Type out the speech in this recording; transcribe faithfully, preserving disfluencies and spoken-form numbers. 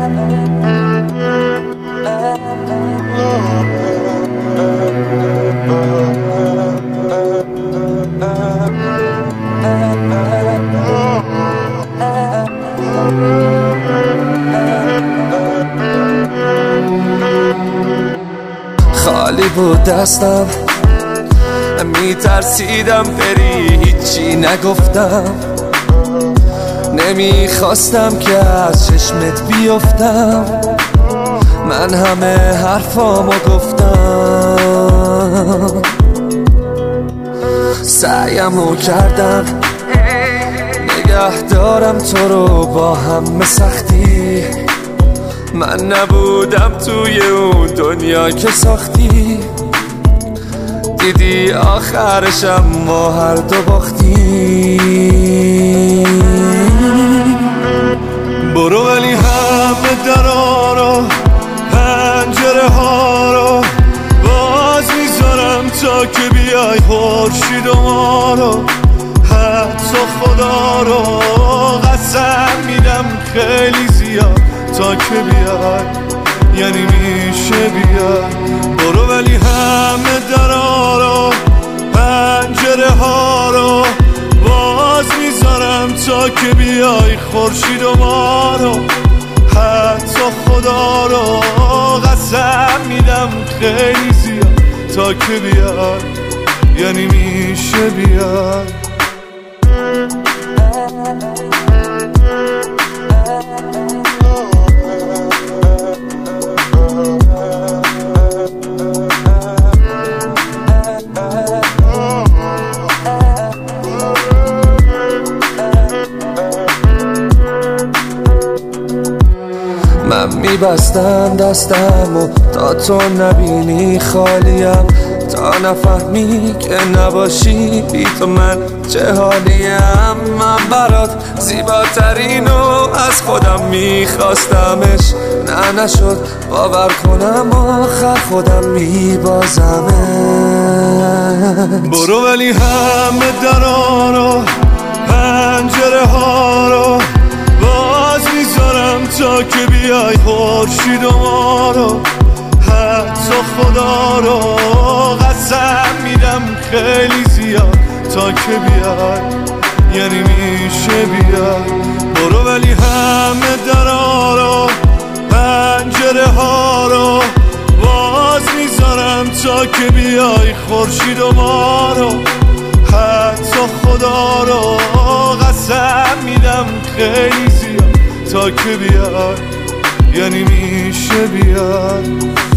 خالی بود دستم، میترسیدم بری، هیچی نگفتم، نمیخواستم که از چشمت بیفتم، من همه حرفامو گفتم، سعیمو کردم نگه دارم تو رو با همه سختی، من نبودم توی اون دنیا که ساختی، دیدی آخرشم ما هر دو باختی. برو ولی همه درا رو پنجره ها رو باز میذارم تا که بیای خورشید و ما رو، حتی خدا رو قسم میدم خیلی زیاد تا که بیای، یعنی میشه بیای. برو ولی همه درا رو پنجره ها رو باز میذارم تا که بیای خورشید و ما رو، حتی خدا رو قسم میدم خیلی زیاد تا که بیای، یعنی میشه بیای. من میبستم دستم و تا تو نبینی خالیم، تا نفهمی که نباشی بی تو من چه حالیم. من برات زیباترینو از خودم میخواستمش، نه نشد باور کنم آخر خودم میبازمش. برو ولی همه درا رو پنجره ها رو باز میذارم تا که بیای خورشید و ما رو، حتی خدا رو قسم میدم خیلی زیاد تا که بیای، یعنی میشه بیای. برو ولی همه درا رو پنجره ها رو باز میذارم تا که بیای خورشید و ما رو، حتی خدا رو قسم میدم خیلی زیاد تا که بیای، یعنی میشه بیای.